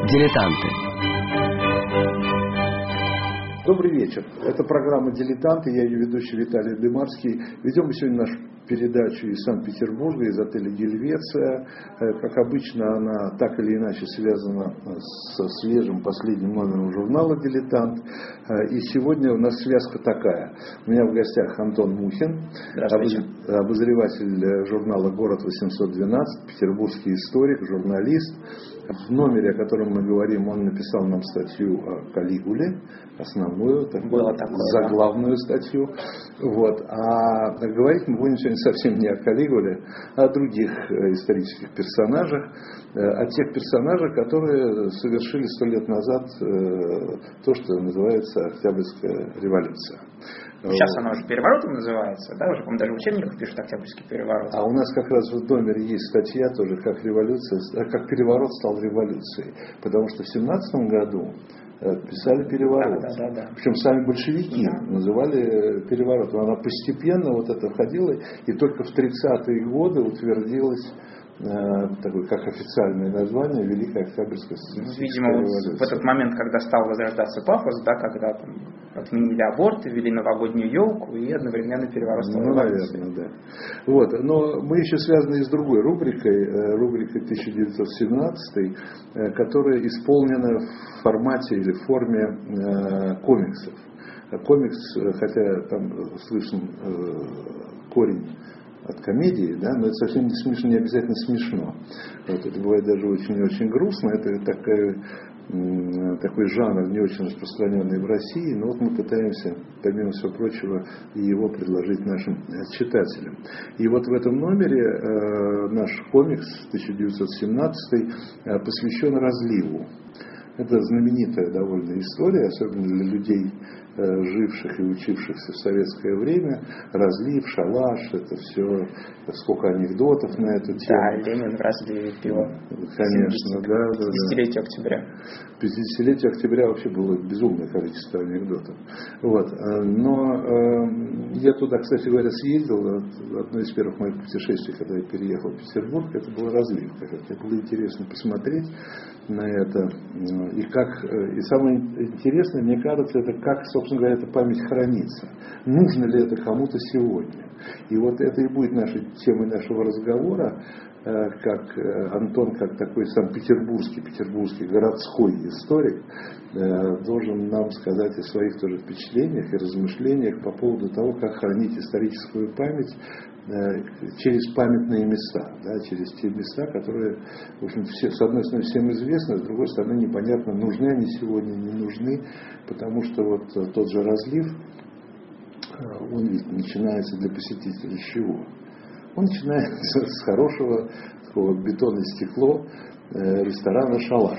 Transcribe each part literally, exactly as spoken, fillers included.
Дилетанты. Добрый вечер. Это программа «Дилетанты». Я ее ведущий Виталий Дымарский. Ведем мы сегодня нашу передачу из Санкт-Петербурга, из отеля «Гельвеция». Как обычно, она так или иначе связана со свежим последним номером журнала «Дилетант». И сегодня у нас связка такая. У меня в гостях Антон Мухин, обозреватель журнала «Город восемьсот двенадцать», петербургский историк, журналист. В номере, о котором мы говорим, он написал нам статью о Калигуле, основную, такую, такое, заглавную да. статью. Вот. А говорить мы будем сегодня совсем не о Калигуле, а о других исторических персонажах, о тех персонажах, которые совершили сто лет назад то, что называется Октябрьская революция. Сейчас она уже переворотом называется, да, уже, по-моему, даже в учебниках пишут Октябрьский переворот. А у нас как раз в номере есть статья тоже, как революция, как переворот стал революцией. Потому что в семнадцатом году писали переворот. Да, да, да, да. Причем сами большевики да. называли переворотом. Она постепенно вот это входила, и только в тридцатые годы утвердилась такое, как официальное название, Великая Октябрьская социалистическая Видимо, революция. Вот в этот момент, когда стал возрождаться пафос, да, когда там отменили аборты, ввели новогоднюю елку и одновременно переворот стал Ну, наверное, да. Вот. Но мы еще связаны и с другой рубрикой, рубрикой тысяча девятьсот семнадцатый, которая исполнена в формате или в форме комиксов. Комикс, хотя там слышен корень от комедии, да, но это совсем не смешно, не обязательно смешно. Вот, это бывает даже очень-очень грустно. Это такая, такой жанр, не очень распространенный в России, но вот мы пытаемся, помимо всего прочего, его предложить нашим читателям. И вот в этом номере э, наш комикс тысяча девятьсот семнадцатый э, посвящен разливу. Это знаменитая довольно история, особенно для людей, живших и учившихся в советское время. Разлив, шалаш, это все, сколько анекдотов на эту тему. Да, Ленин в разливе пива. Конечно, да, да, да. пятидесятилетие октября. пятидесятилетие октября вообще было безумное количество анекдотов. Вот. Но э, я туда, кстати говоря, съездил. Одно из первых моих путешествий, когда я переехал в Петербург, это был разлив. Мне было интересно посмотреть на это. И, как, и самое интересное, мне кажется, это как, собственно говоря, эта память хранится. Нужно ли это кому-то сегодня? И вот это и будет нашей темой нашего разговора, как Антон, как такой санкт-петербургский, петербургский городской историк, должен нам сказать о своих тоже впечатлениях и размышлениях по поводу того, как хранить историческую память через памятные места, да, через те места, которые, в общем, все, с одной стороны, всем известны, с другой стороны, непонятно, нужны они сегодня, не нужны, потому что вот тот же разлив, он ведь начинается для посетителей с чего? Он начинается с хорошего такого бетона и стекло ресторана «Шалаш».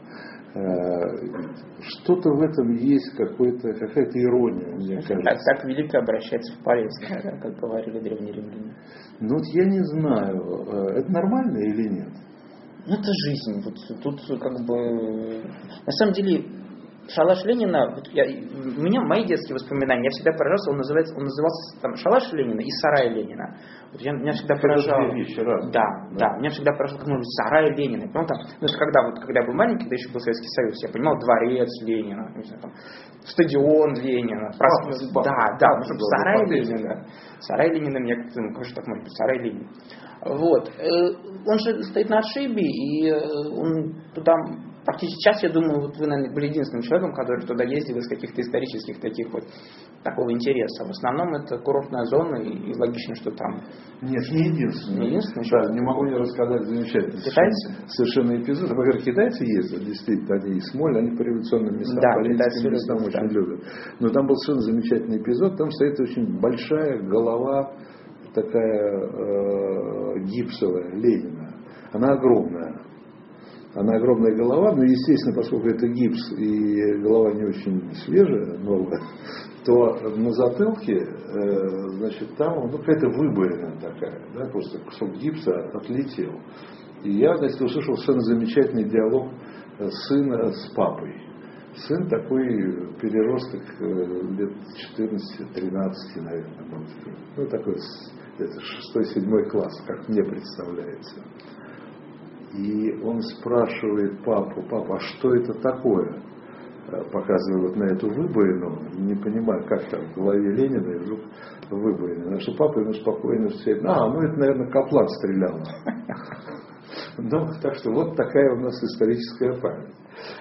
Что-то в этом есть, какой-то, какая-то ирония, мне кажется. Так, так велико обращается в полезное, да, как говорили древние римляне. Ну вот я не знаю, это нормально или нет? Ну это жизнь. Вот, тут как бы... На самом деле, шалаш Ленина, вот я, у меня мои детские воспоминания, я всегда поражался, он, называется, он назывался там шалаш Ленина и сарай Ленина. Вот я, меня всегда поражало. Да, да, да, меня всегда поражало, как можно сарай Ленина. Потом, там, ну, это когда, вот, когда я был маленький, когда еще был Советский Союз, я понимал дворец Ленина, не знаю, там, стадион Ленина. Прос... Да, да, да, ну, чтобы сарай Ленина. Сарай Ленина, мне как-то, ну, конечно, так может быть, сарай Ленина. Вот. Он же стоит на отшибе, и он туда... Практически сейчас, я думаю, вот вы, наверное, были единственным человеком, который туда ездил из каких-то исторических таких вот такого интереса. В основном это курортная зона, и, и логично, что там... Нет, не единственный. Не единственный? Да, не могу я рассказать замечательный китайцы? Совершенно эпизод. Во-первых, китайцы ездят, действительно, они и Смоль, они по революционным местам, да, по ленинским местам любят, очень да. любят. Но там был совершенно замечательный эпизод, там стоит очень большая голова, такая э, гипсовая, Ленина. Она огромная. Она огромная голова, но, естественно, поскольку это гипс и голова не очень свежая, новая, то на затылке, э, значит, там ну, какая-то выбоина такая, да, просто кусок гипса отлетел. И я, значит, услышал совершенно замечательный диалог сына с папой. Сын такой переросток лет четырнадцати-тринадцати, наверное, был. Ну, такой, это шестой-седьмой класс, как мне представляется. И он спрашивает папу: папа, а что это такое? Показывая вот на эту выбоину, не понимаю, как там в голове Ленина, и вдруг выбоина. На что папа ему спокойно отвечает: а, ну это, наверное, Каплан стрелял. Ну, так что вот такая у нас историческая память.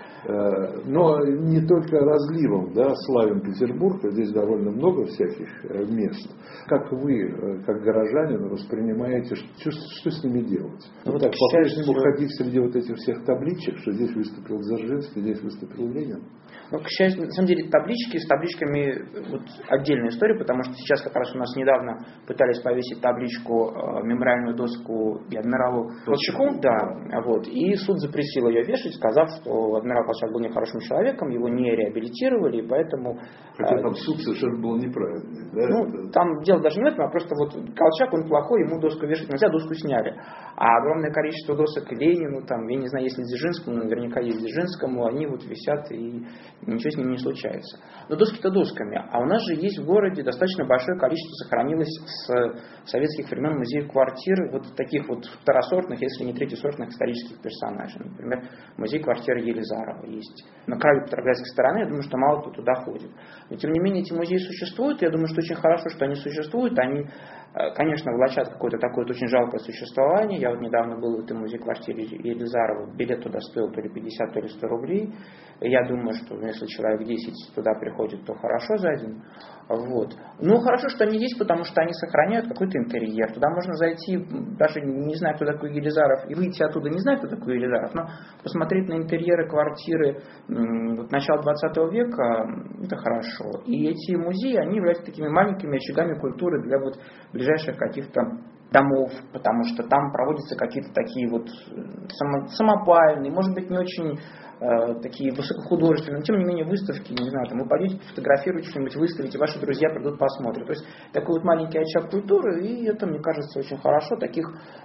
Но не только разливом, да, славим Петербург, здесь довольно много всяких мест. Как вы, как горожанин, воспринимаете, что, что с ними делать? Ну, вот так, по-прежнему ходить среди вот этих всех табличек, что здесь выступил Дзержинский, здесь выступил Ленин? Ну, к счастью, на самом деле, таблички, с табличками вот, отдельная история, потому что сейчас как раз у нас недавно пытались повесить табличку, э, мемориальную доску и адмиралу Колчаку, да, вот, и суд запретил ее вешать, сказав, что адмирал Колчак был нехорошим человеком, его не реабилитировали, и поэтому... Хотя э, там суд совершенно был неправильный, да? Ну, это... там дело даже не в этом, а просто вот Колчак, он плохой, ему доску вешать нельзя, доску сняли. А огромное количество досок Ленину, там, я не знаю, если Дзержинскому, но наверняка есть Дзержинскому, они вот висят, и ничего с ними не случается. Но доски-то досками. А у нас же есть в городе достаточно большое количество сохранилось с советских времен музеев квартир, вот таких вот второсортных, если не третьесортных исторических персонажей. Например, музей квартиры Елизарова есть. На краю Петроградской стороны, я думаю, что мало кто туда ходит. Но тем не менее эти музеи существуют, и я думаю, что очень хорошо, что они существуют. Они, конечно, влачат какое-то такое вот очень жалкое существование. Я вот недавно был в этом музее-квартире Елизарова, билет туда стоил то ли пятьдесят, то ли сто рублей. Я думаю, что если человек десять туда приходит, то хорошо за день. Вот. Ну, хорошо, что они есть, потому что они сохраняют какой-то интерьер. Туда можно зайти, даже не зная, кто такой Елизаров, и выйти оттуда, не зная, кто такой Елизаров, но посмотреть на интерьеры квартиры вот, начала двадцатого века, это хорошо. И эти музеи, они являются такими маленькими очагами культуры для вот ближайших каких-то домов, потому что там проводятся какие-то такие вот само, самопальные, может быть, не очень э, такие высокохудожественные, но тем не менее выставки, не знаю, там вы пойдете, фотографируете что-нибудь, выставите, ваши друзья придут, посмотрят. То есть такой вот маленький очаг культуры, и это, мне кажется, очень хорошо. Таких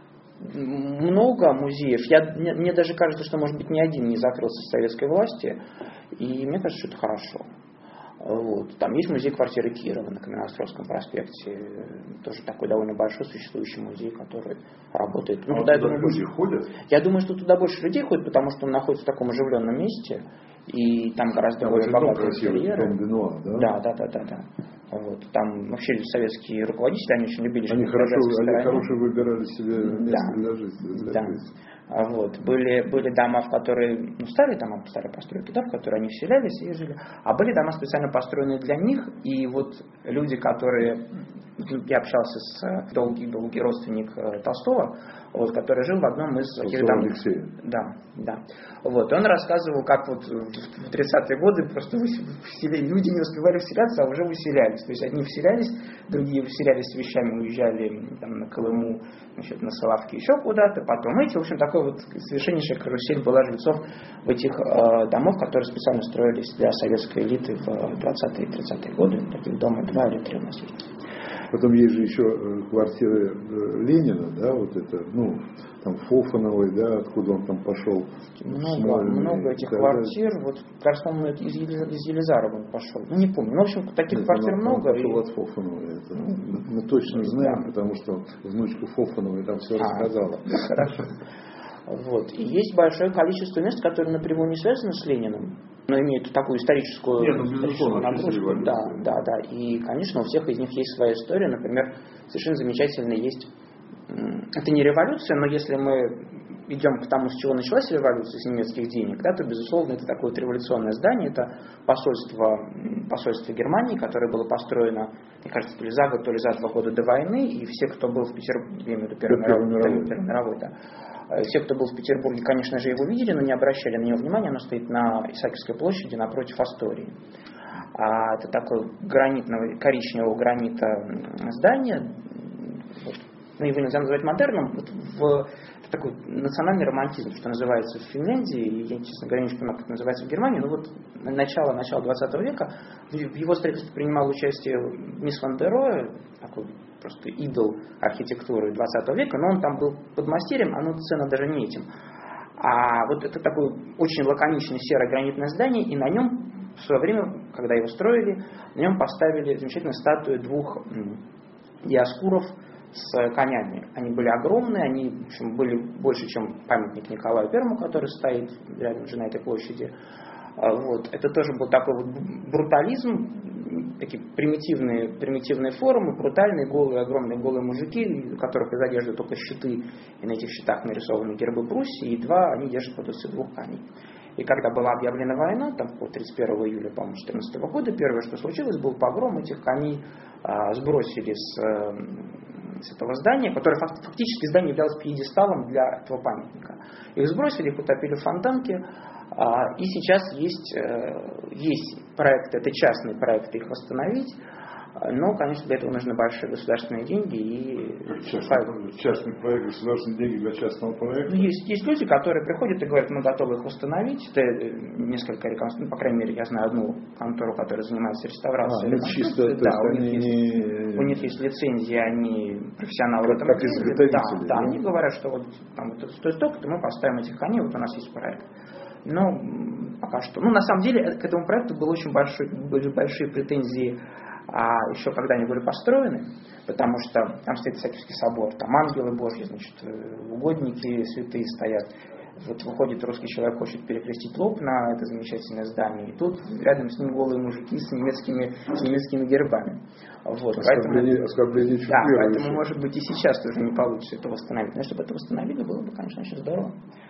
много музеев. Я, мне, мне даже кажется, что, может быть, ни один не закрылся с советской власти, и мне кажется, что это хорошо. Вот. Там есть музей квартиры Кирова на Каменноостровском проспекте. Тоже такой довольно большой существующий музей, который работает. Ну, а туда, туда я думаю, люди больше... ходят? Я думаю, что туда больше людей ходит, потому что он находится в таком оживленном месте. И там гораздо там более богатые красивый, интерьеры. Дом Бенуа, да? Да, да, да, да, да. Вот. Там вообще советские руководители, они очень любили, они хорошо, они хорошо выбирали себе место да. для жизни. Для да. жизни. Вот. Были, были дома, в которые, ну, старые дома, старые постройки, да, в которые они вселялись и жили, а были дома специально построенные для них, и вот люди, которые, я общался с долгий-долгий родственник Толстого, вот, который жил в одном из таких домов. Да, да. Вот. Он рассказывал, как вот в тридцатые годы просто вселили, люди не успевали вселяться, а уже выселялись. То есть одни вселялись, другие вселялись с вещами, уезжали там, на Колыму, значит, на Соловки, еще куда-то. Потом эти, в общем, такой вот совершеннейшая карусель была жильцов в этих э, домов, которые специально строились для советской элиты в двадцатые и тридцатые годы. Таких дома два или три у нас есть. Потом есть же еще квартиры Ленина, да, вот это, ну, там Фофановой, да, откуда он там пошел. Много, много этих квартир, вот, кажется, по-моему, из, из Елизарова он пошел. Ну, не помню. Ну, в общем, таких Нет, квартир он, много. Он пошел и... от Фофановой. Это, мы, мы точно знаем, да. Потому что внучка Фофановой там все а, рассказала. Хорошо. Вот. И есть большое количество мест, которые напрямую не связаны с Лениным, но имеют такую историческую, Нет, ну, историческую нагрузку. Да, да, да. И, конечно, у всех из них есть своя история. Например, совершенно замечательно есть... Это не революция, но если мы идем к тому, с чего началась революция, с немецких денег, да, то, безусловно, это такое вот революционное здание. Это посольство, посольство Германии, которое было построено, мне кажется, то ли за год, то ли за два года до войны. И все, кто был в Петербурге, Первой мировой, Первой мировой, да, все, кто был в Петербурге, конечно же, его видели, но не обращали на него внимания. Оно стоит на Исаакиевской площади напротив Астории. А это такое гранитного, коричневого гранита здание. Вот. Ну, его нельзя назвать модерном. Вот в, это такой национальный романтизм, что называется в Финляндии. И я, честно говоря, не понимаю, как это называется в Германии. Но вот начало, начало двадцатого века в его строительстве принимал участие Мисс Ван дер Роhe, такой просто идол архитектуры двадцатого века, но он там был подмастерьем, а ну цена даже не этим. А вот это такое очень лаконичное серое гранитное здание, и на нем в свое время, когда его строили, на нем поставили замечательную статую двух Диоскуров, с конями. Они были огромные, они в общем, были больше, чем памятник Николаю Первому, который стоит рядом же на этой площади. Вот. Это тоже был такой вот брутализм, такие примитивные, примитивные формы, брутальные, голые, огромные голые мужики, у которых из одежды только щиты, и на этих щитах нарисованы гербы Пруссии, и два, они держат под узцы двух коней. И когда была объявлена война, там по тридцать первого июля, по-моему, две тысячи четырнадцатого года, первое, что случилось, был погром, этих коней а, сбросили с, с этого здания, которое фактически здание являлось пьедесталом для этого памятника. Их сбросили, их утопили в фонтанке, а, и сейчас есть, есть проекты, это частные проекты их восстановить, но, конечно, для этого нужны большие государственные деньги. И частный, частный проект, государственные деньги для частного проекта? Есть, есть люди, которые приходят и говорят, мы готовы их восстановить. Это несколько реконструкций, ну, по крайней мере, я знаю одну контору, которая занимается реставрацией. А, ну, чисто, да, у, них они есть, не... у них есть лицензии, они профессионалы в этом как деле. изготовители. Да, да, они говорят, что вот там вот стоит столько-то, мы поставим этих коней, вот у нас есть проект. Но пока что. Ну, на самом деле, к этому проекту было очень большой, были большие претензии, а еще когда они были построены, потому что там стоит Исаакиевский собор, там ангелы Божьи, значит, угодники святые стоят. Вот выходит русский человек, хочет перекрестить лоб на это замечательное здание, и тут рядом с ним голые мужики с немецкими, с немецкими гербами. Вот, оскорбление, поэтому, оскорбление да, поэтому, может быть, и сейчас тоже не получится это восстановить. Но если бы это восстановили, было бы, конечно, очень здорово.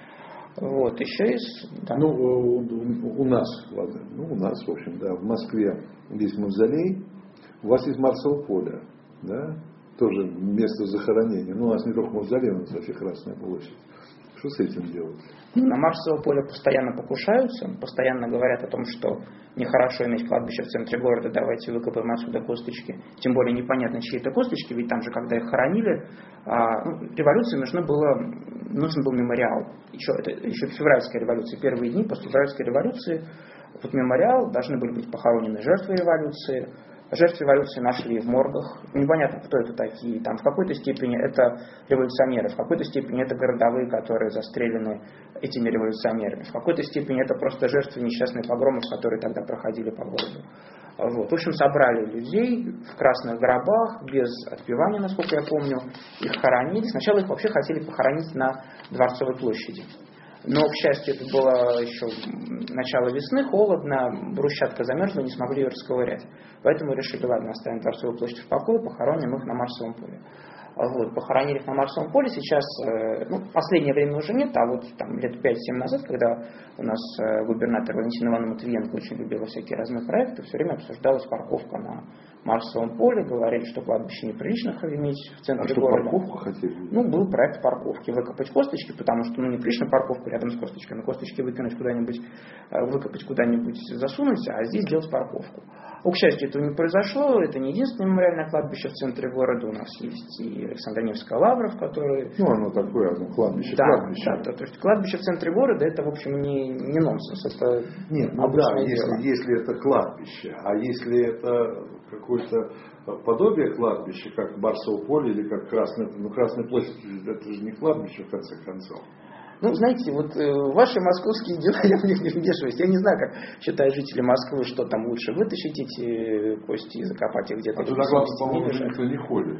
Вот, еще из... Да. Ну, у, у нас, ладно, ну, у нас, в общем, да, в Москве есть мавзолей, у вас есть Марсово поле, да, тоже место захоронения. Ну, у нас не только мавзолей, у нас вообще Красная площадь. Что с этим делать? На Марсово поле постоянно покушаются, постоянно говорят о том, что нехорошо иметь кладбище в центре города, давайте выкопаем отсюда косточки. Тем более непонятно, чьи это косточки, ведь там же, когда их хоронили, а, ну, революции нужно было, нужен был мемориал. Еще, это, еще февральская революция, первые дни после февральской революции, вот мемориал, должны были быть похоронены жертвы революции. Жертв революции нашли в моргах. Непонятно, кто это такие. Там в какой-то степени это революционеры, в какой-то степени это городовые, которые застрелены этими революционерами. В какой-то степени это просто жертвы несчастных погромов, которые тогда проходили по городу. Вот. В общем, собрали людей в красных гробах, без отпевания, насколько я помню. Их хоронили. Сначала их вообще хотели похоронить на Дворцовой площади. Но, к счастью, это было еще начало весны, холодно, брусчатка замерзла, не смогли ее расковырять. Поэтому решили, ладно, оставим Дворцовую площадь в покое, похороним их на Марсовом поле. Вот, похоронили их на Марсовом поле. Сейчас, ну, в последнее время уже нет, а вот там лет пять-семь назад, когда у нас губернатор Валентин Ивановна Матвиенко очень любила всякие разные проекты, все время обсуждалась парковка на Марсовом поле, говорили, что кладбище неприлично иметь в центре а города. Что, парковку хотели? Ну, был проект парковки, выкопать косточки, потому что, ну, неприлично парковку рядом с косточками, косточки выкинуть куда-нибудь, выкопать куда-нибудь, засунуть, а здесь делать парковку. Ну, к счастью, этого не произошло, это не единственное мемориальное кладбище в центре города, у нас есть и Александро-Невская лавра, в которой... Ну, оно такое, оно кладбище, да, кладбище. Да, да, то есть кладбище в центре города, это, в общем, не, не нонсенс, это Нет, ну да, если, если это кладбище, а если это какое-то подобие кладбища, как Марсово поле или как Красная, ну, Красная площадь, это же не кладбище, в конце концов. Ну, знаете, вот э, ваши московские дела, я в них не вмешиваюсь. Я не знаю, как считают жители Москвы, что там лучше вытащить эти кости и закопать их где-то. А туда, главное, по-моему, уже никто не ходит.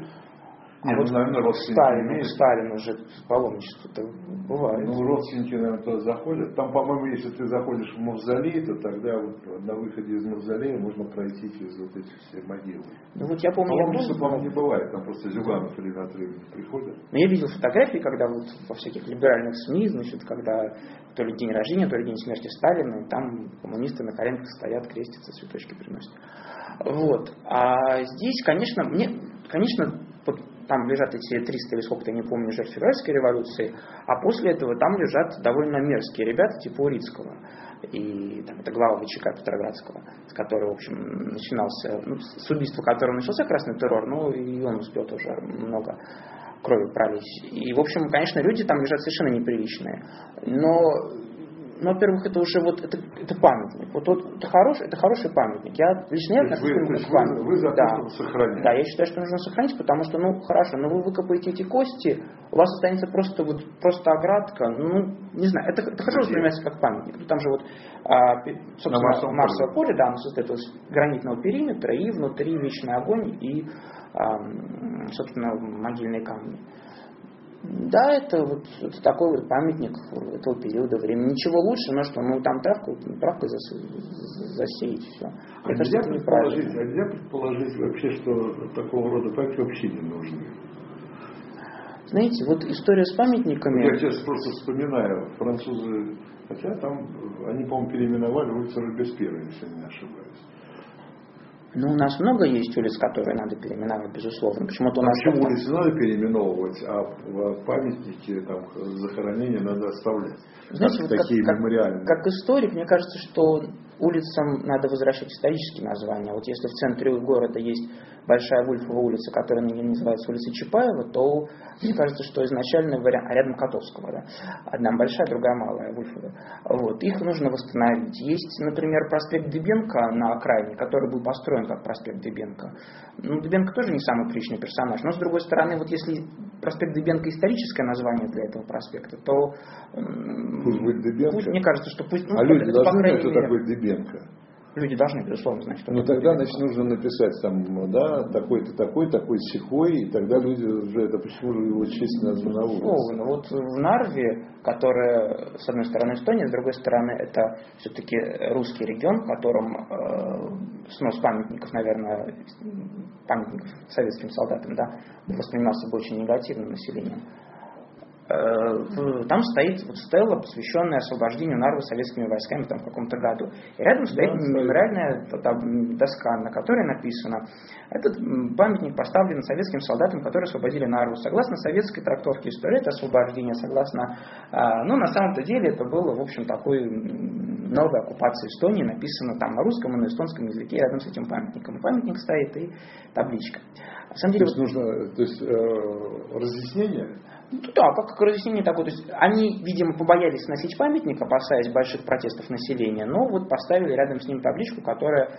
А Нет, вот ну, наверное, родственники Сталин, имеют. Сталин уже паломничество-то бывает. Ну, родственники, наверное, туда заходят. Там, по-моему, если ты заходишь в мавзолей, то тогда вот на выходе из мавзолея можно пройти через вот эти все могилы. Ну вот я помню, я Паломничество, был, по-моему, не бывает. Там просто Зюганов время от времени приходят. но я видел фотографии, когда вот во всяких либеральных СМИ, значит, когда то ли день рождения, то ли день смерти Сталина, и там коммунисты на коленках стоят, крестятся, цветочки приносят. Вот. А здесь, конечно, мне, конечно, вот там лежат эти триста или сколько-то, я не помню, жертв февральской революции, а после этого там лежат довольно мерзкие ребята, типа Урицкого. И там, это глава ВЧК Петроградского, с которого, в общем, начинался, ну, с убийства которого начался красный террор, но и он успел тоже много крови пролить. И, в общем, конечно, люди там лежат совершенно неприличные. Но... Ну, во-первых, это уже вот это, это памятник. Вот, вот это хороший, это хороший памятник. Я лично я отношусь к нему как памятник. Вы за то, да. чтобы сохранять. Да, я считаю, что нужно сохранить, потому что, ну, хорошо, но вы выкопаете эти кости, у вас останется просто вот просто оградка. Ну, не знаю, это, это хорошо воспринимается как памятник. Ну, там же вот, а, собственно, Марсово поле, да, оно состоит из гранитного периметра, и внутри вечный огонь, и собственно, могильные камни. Да, это вот это такой вот памятник этого периода времени. Ничего лучше, но что, ну там травку, травкой засеять, все. А нельзя, предположить, а нельзя предположить вообще, что такого рода памятники вообще не нужны? Знаете, вот история с памятниками... Я сейчас просто вспоминаю, французы, хотя там, они, по-моему, переименовали улицу Робеспьера, если я не ошибаюсь. Ну, у нас много есть улиц, которые надо переименовать, безусловно. Почему-то у нас... Почему улицы надо переименовывать, а памятники, там, захоронения надо оставлять? Знаете, как, вот такие как, мемориальные. Как, как историк, мне кажется, что улицам надо возвращать исторические названия. Вот если в центре города есть Большая Вульфова улица, которая называется улица Чапаева, то мне кажется, что изначальный вариант, а рядом Котовского, да, одна большая, другая малая Вульфова. Вот, их нужно восстановить. Есть, например, проспект Дыбенко на окраине, который был построен как проспект Дыбенко. Ну, Дыбенко тоже не самый приличный персонаж, но с другой стороны, вот если проспект Дыбенко историческое название для этого проспекта, то пусть будет Дыбенко. Пусть, мне кажется, что пусть... Ну, а люди должны знать, что такое Дыбенко? Люди должны, безусловно, знать, что Ну такое тогда, Дыбенко. значит, нужно написать там, да, такой-то, такой, такой, сихой, и тогда люди уже, это почему же его честь названа на улице? Ну, вот в Нарве, которая, с одной стороны, Эстония, с другой стороны, это все-таки русский регион, в котором э, снос памятников, наверное, памятников советским солдатам, да, воспринимался бы очень негативным населением. Там стоит вот стела, посвященная освобождению Нарвы советскими войсками там, в каком-то году. И рядом стоит да, мемориальная доска, на которой написано: этот памятник поставлен советским солдатам, которые освободили Нарву. Согласно советской трактовке истории, это освобождение, согласно... Ну, на самом-то деле, это было, в общем, такой новой оккупации Эстонии, написано там на русском и на эстонском языке рядом с этим памятником. Памятник стоит и табличка. На самом деле, то есть, вот... нужно то есть, э, разъяснение? Ну, да, как, как разъяснение такое. То есть они, видимо, побоялись сносить памятник, опасаясь больших протестов населения, но вот поставили рядом с ним табличку, которая...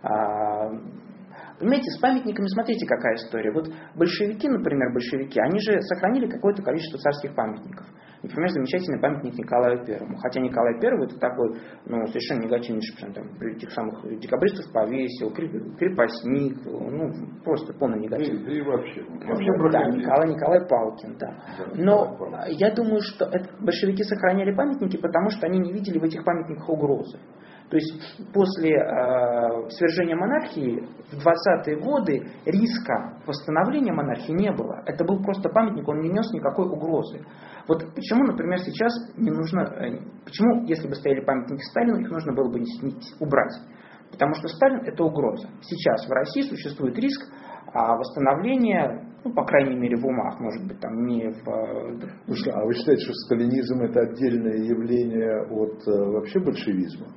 А, понимаете, с памятниками смотрите, какая история. Вот большевики, например, большевики, они же сохранили какое-то количество царских памятников. Например, замечательный памятник Николаю Первому. Хотя Николай Первый это такой, ну, совершенно негативнейший, там, этих самых декабристов повесил, крепостник, ну, просто полный негатив. И, и вообще. вообще да, Николай, Николай Палкин, да. да Но я думаю, что это, большевики сохраняли памятники, потому что они не видели в этих памятниках угрозы. То есть после э, свержения монархии в двадцатые годы риска восстановления монархии не было. Это был просто памятник, он не нес никакой угрозы. Вот почему, например, сейчас не нужно... Э, почему, если бы стояли памятники Сталину, их нужно было бы убрать? Потому что Сталин это угроза. Сейчас в России существует риск а восстановления, ну, по крайней мере, в умах, может быть, там не в... Слушай, а вы считаете, что сталинизм это отдельное явление от э, вообще большевизма?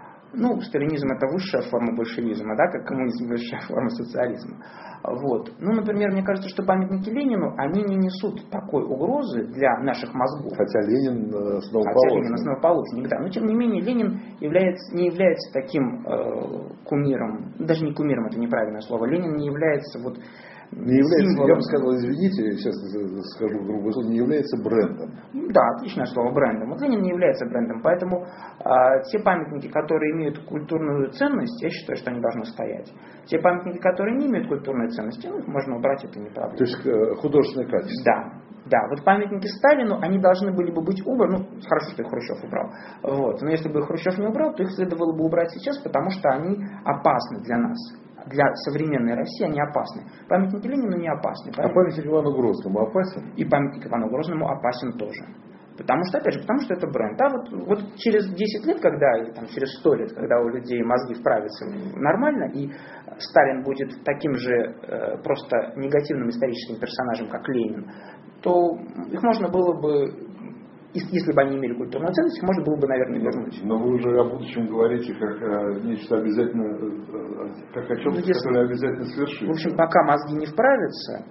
Ну, сталинизм это высшая форма большевизма, да, как коммунизм высшая форма социализма. Вот. Ну, например, мне кажется, что памятники Ленину, они не несут такой угрозы для наших мозгов. Хотя Ленин основоположник. Хотя Ленин основоположник, да. Но, тем не менее, Ленин является, не является таким э, кумиром, даже не кумиром, это неправильное слово. Ленин не является вот... Не является, я бы сказал, извините, сейчас скажу грубо, не является брендом. Да, отличное слово, брендом. Вот Ленин не является брендом, поэтому а, те памятники, которые имеют культурную ценность, я считаю, что они должны стоять. Те памятники, которые не имеют культурной ценности, ну, их можно убрать, это не проблема. То есть художественное качество. Да. Да, вот памятники Сталину, они должны были бы быть убраны, ну, хорошо, что их Хрущев убрал, вот. Но если бы их Хрущев не убрал, то их следовало бы убрать сейчас, потому что они опасны для нас. Для современной России они опасны. Памятник Ленину не опасны. А памятник Ивану Грозному опасен? И памятник Ивану Грозному опасен тоже. Потому что, опять же, потому что это бренд. Да, вот, вот через десять лет, когда, или там, через сто лет, когда у людей мозги вправятся нормально, и Сталин будет таким же э, просто негативным историческим персонажем, как Ленин, то их можно было бы, если бы они имели культурную ценность, их можно было бы, наверное, вернуть. Но вы уже о будущем говорите как о нечто обязательно, как о чем-то, ну, которое обязательно свершится. В общем, пока мозги не вправятся,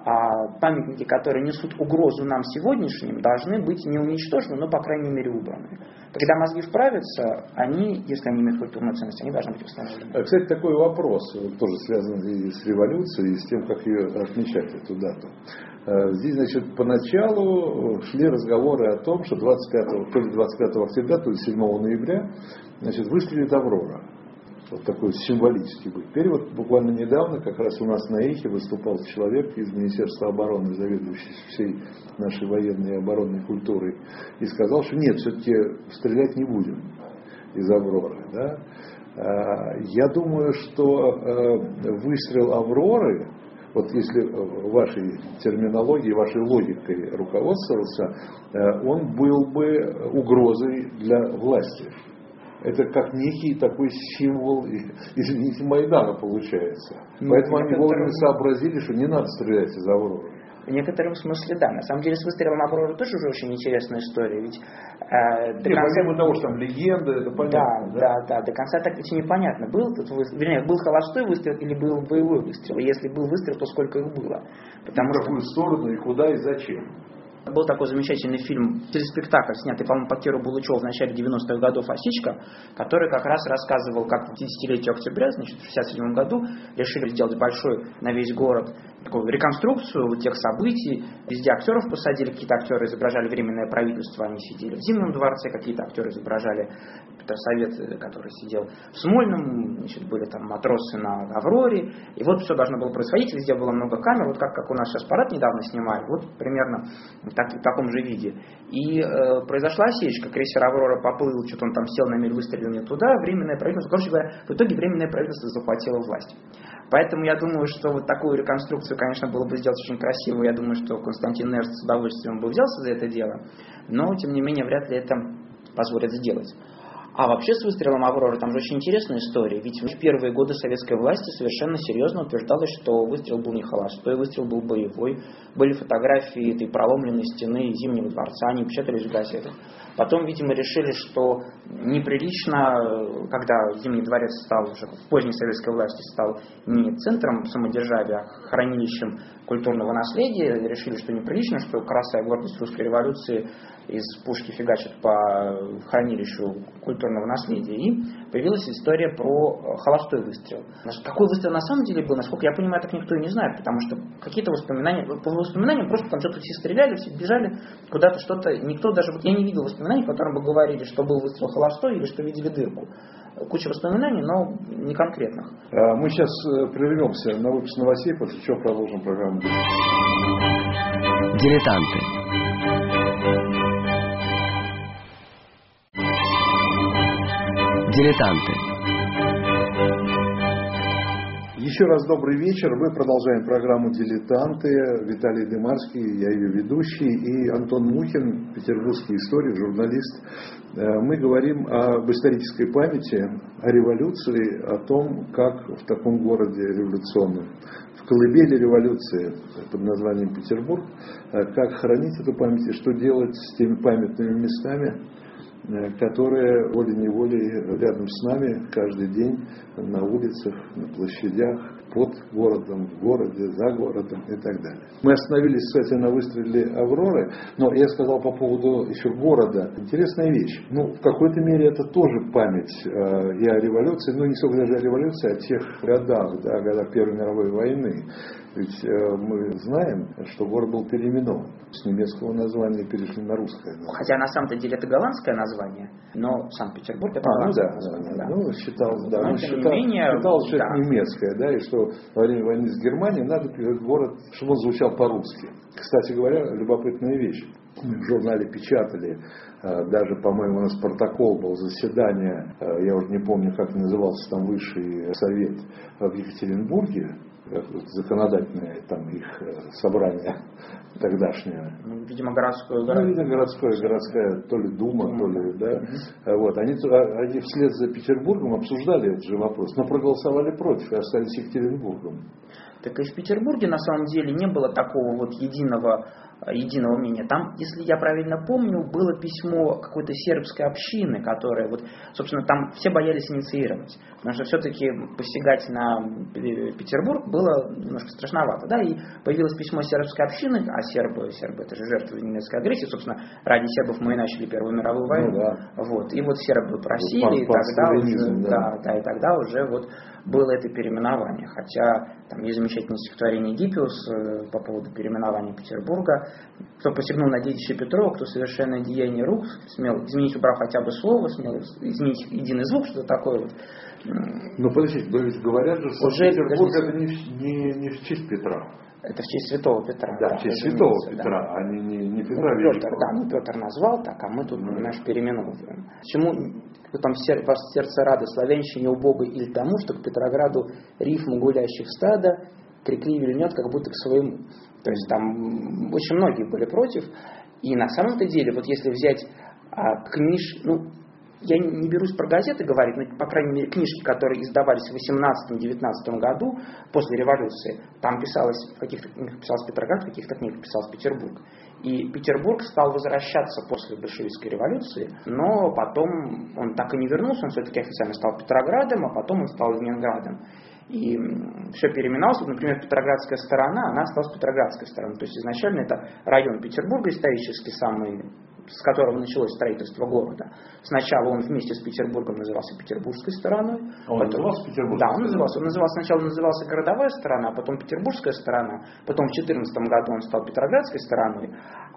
а памятники, которые несут угрозу нам сегодняшним, должны быть не уничтожены, но, по крайней мере, убраны. Когда мозги вправятся, они, если они имеют культурную ценность, они должны быть восстановлены. Кстати, такой вопрос, тоже связан и с революцией, и с тем, как ее отмечать, эту дату. Здесь, значит, поначалу шли разговоры о том, что двадцать пятого, то ли двадцать пятого октября, то ли седьмого ноября, значит, выстрелит «Аврора». Вот такой символический был. Теперь вот буквально недавно как раз у нас на Эхе выступал человек из Министерства обороны, заведующий всей нашей военной и оборонной культурой, и сказал, что нет, все-таки стрелять не будем из «Авроры». Да? Я думаю, что выстрел «Авроры», вот если вашей терминологией, вашей логикой руководствовался, он был бы угрозой для власти. Это как некий такой символ, извините, Майдана получается. Ну, поэтому они вовремя сообразили, что не надо стрелять из «Авроры». В некотором смысле да. На самом деле с выстрелом «Авроры» тоже уже очень интересная история. Ведь э, до конца... помимо того, что там легенда, это понятно. Да, да, да, да. До конца так ведь непонятно, был, вернее, был холостой выстрел или был боевой выстрел. И если был выстрел, то сколько их было. Потому в какую что... сторону и куда и зачем. Был такой замечательный фильм, телеспектакль, снятый, по-моему, по Киру Булычеву в начале девяностых годов «Осичка», который как раз рассказывал, как в пятидесятилетие октября, значит, в шестьдесят седьмом году решили сделать большой на весь город такую реконструкцию тех событий. Везде актеров посадили, какие-то актеры изображали Временное правительство, они сидели в Зимнем дворце, какие-то актеры изображали Петросовет, который сидел в Смольном, значит, были там матросы на «Авроре». И вот все должно было происходить, везде было много камер, вот как, как у нас сейчас парад недавно снимали, вот примерно так, в таком же виде. И э, произошла осечка, крейсер «Аврора» поплыл, что-то он там сел на мель, выстрелил не туда, Временное правительство, короче говоря, в итоге Временное правительство захватило власть. Поэтому я думаю, что вот такую реконструкцию, конечно, было бы сделать очень красиво. Я думаю, что Константин Эрст с удовольствием бы взялся за это дело. Но, тем не менее, вряд ли это позволят сделать. А вообще с выстрелом «Авроры» там же очень интересная история. Ведь в первые годы советской власти совершенно серьезно утверждалось, что выстрел был не холостой, выстрел был боевой. Были фотографии этой проломленной стены Зимнего дворца, они печатались в газетах. Потом, видимо, решили, что неприлично, когда Зимний дворец стал уже в поздней советской власти стал не центром самодержавия, а хранилищем культурного наследия, решили, что неприлично, что красная гордость русской революции из пушки фигачит по хранилищу культурного наследия. И появилась история про холостой выстрел. Какой выстрел на самом деле был, насколько я понимаю, так никто и не знает, потому что какие-то воспоминания, по воспоминаниям просто там что-то все стреляли, все бежали куда-то, что-то, никто даже, вот я не видел воспоминаний, в котором бы говорили, что был выстрел холостой или что видели дырку. Куча воспоминаний, но не конкретных. Мы сейчас прервемся на выпуск новостей, после чего продолжим программу. Дилетанты. Дилетанты. Еще раз добрый вечер. Мы продолжаем программу «Дилетанты». Виталий Дымарский, я ее ведущий, и Антон Мухин, петербургский историк, журналист. Мы говорим об исторической памяти, о революции, о том, как в таком городе революционном, в колыбели революции под названием Петербург, как хранить эту память и что делать с теми памятными местами, которые волей-неволей рядом с нами каждый день на улицах, на площадях, под городом, в городе, за городом и так далее. Мы остановились, кстати, на выстреле «Авроры», но я сказал по поводу еще города. Интересная вещь. Ну, в какой-то мере это тоже память э, и о революции, ну, не столько даже о революции, а о тех годах, да, годах Первой мировой войны. Ведь э, мы знаем, что город был переименован. С немецкого названия перешли на русское название. Хотя на самом-то деле это голландское название, но Санкт-Петербург это а, голландское ну, да, название. Да, да. Ну, считал, да, но, он считал, менее, считал, что да. это немецкое, да, и что во время войны с Германией надо город, чтобы он звучал по-русски. Кстати говоря, любопытная вещь. В журнале печатали, даже, по-моему, у нас протокол был заседания, я уже не помню, как назывался там высший совет в Екатеринбурге, законодательное там их собрание тогдашнее. Ну, видимо, городское. Ну, видимо, городское, городская, то ли дума, дума. то ли, да. Mm-hmm. Вот, они, они вслед за Петербургом обсуждали этот же вопрос, но проголосовали против и остались Екатеринбургом. Так и в Петербурге на самом деле не было такого вот единого, единого мнения. Там, если я правильно помню, было письмо какой-то сербской общины, которая вот, собственно, там все боялись инициировать. Потому что все-таки посягать на Петербург было немножко страшновато. Да? И появилось письмо сербской общины, а сербы, сербы это же жертвы немецкой агрессии, собственно, ради сербов мы и начали Первую мировую войну. Ну, да. Вот. И вот сербы просили, вот, и тогда уже, да. Да, да, и тогда уже вот было это переименование. Хотя там есть замечательный замечательное стихотворение Гиппиус по поводу переименования Петербурга. Кто посягнул на детище Петрова, кто совершенное деяние рук смел изменить, убрав хотя бы слово, смел изменить единый звук, что такое вот. Ну, подождите, вы ведь говорят же, что Уже, Петербург это не, не, не в честь Петра. Это в честь Святого Петра. Да, в честь Святого Петра, да. А не, не, не Петра ну, Великого. Петр, да, ну Петр назвал так, а мы тут, понимаешь, mm. переименовываем. Почему там ваше сердце рады славянщине убогой или тому, что к Петрограду рифму гулящих стада крикливее льнет, как будто к своему. То есть там очень многие были против. И на самом-то деле, вот если взять а, книж, ну, я не берусь про газеты говорить, но, по крайней мере, книжки, которые издавались в восемнадцатом-девятнадцатом году, после революции, там писалось, в каких-то книгах писалось Петроград, в каких-то книгах писалось Петербург. И Петербург стал возвращаться после большевистской революции, но потом он так и не вернулся, он все-таки официально стал Петроградом, а потом он стал Ленинградом. И все переименовалось. Например, Петроградская сторона, она осталась Петроградской стороной. То есть изначально это район Петербурга исторически самый, с которого началось строительство города. Сначала он вместе с Петербургом назывался Петербургской стороной. А он потом... назывался Петербургской? Да, он назывался. Он назывался. Сначала назывался городовая сторона, а потом Петербургская сторона. Потом в четырнадцатом году он стал Петроградской стороной.